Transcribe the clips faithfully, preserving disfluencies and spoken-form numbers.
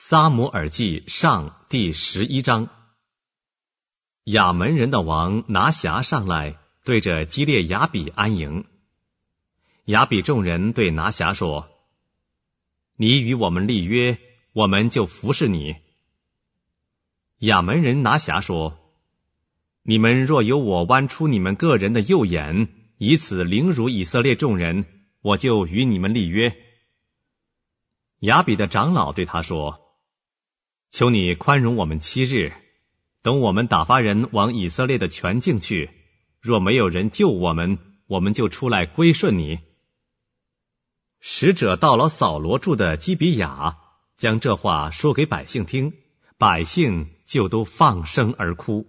撒母耳记上第十一章。亚门人的王拿辖上来，对着基列雅比安营。雅比众人对拿辖说：你与我们立约，我们就服侍你。亚门人拿辖说：你们若有我剜出你们个人的右眼，以此凌辱以色列众人，我就与你们立约。雅比的长老对他说：求你宽容我们七日，等我们打发人往以色列的全境去，若没有人救我们，我们就出来归顺你。使者到了扫罗住的基比亚，将这话说给百姓听，百姓就都放声而哭。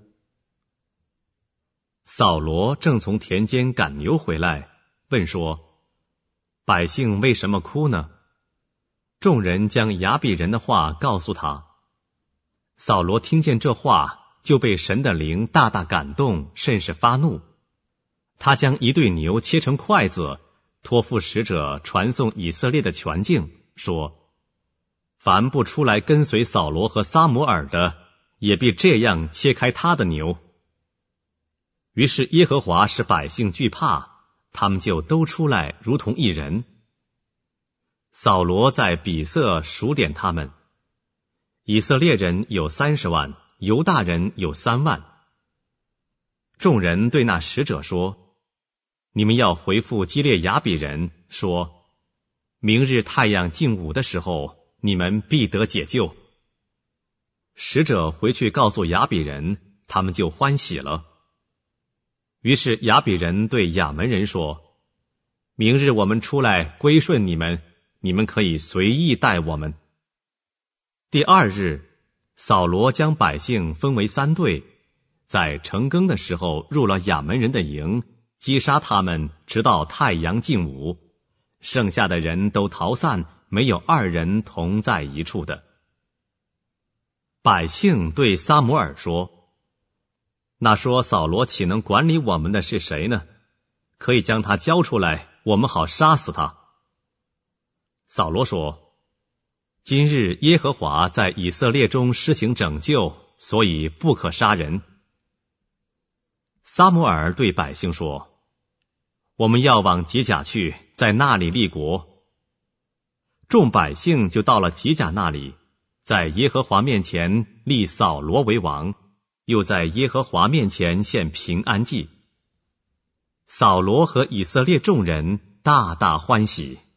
扫罗正从田间赶牛回来，问说：百姓为什么哭呢？众人将雅比人的话告诉他。扫罗听见这话，就被神的灵大大感动，甚是发怒。他将一对牛切成筷子，托付使者传送以色列的全境，说：凡不出来跟随扫罗和撒母耳的，也必这样切开他的牛。于是耶和华使百姓惧怕，他们就都出来如同一人。扫罗在比色数点他们，以色列人有三十万，犹大人有三万。众人对那使者说：你们要回复基列雅比人，说：明日太阳近午的时候，你们必得解救。使者回去告诉雅比人，他们就欢喜了。于是雅比人对亚门人说：明日我们出来归顺你们，你们可以随意待我们。第二日，扫罗将百姓分为三队，在晨更的时候入了亚门人的营，击杀他们，直到太阳近午，剩下的人都逃散，没有二人同在一处的。百姓对撒母耳说：那说扫罗岂能管理我们的是谁呢？可以将他交出来，我们好杀死他。扫罗说：今日耶和华在以色列中施行拯救，所以不可杀人。撒母耳对百姓说：我们要往吉甲去，在那里立国。众百姓就到了吉甲那里，在耶和华面前立扫罗为王，又在耶和华面前献平安祭。扫罗和以色列众人大大欢喜。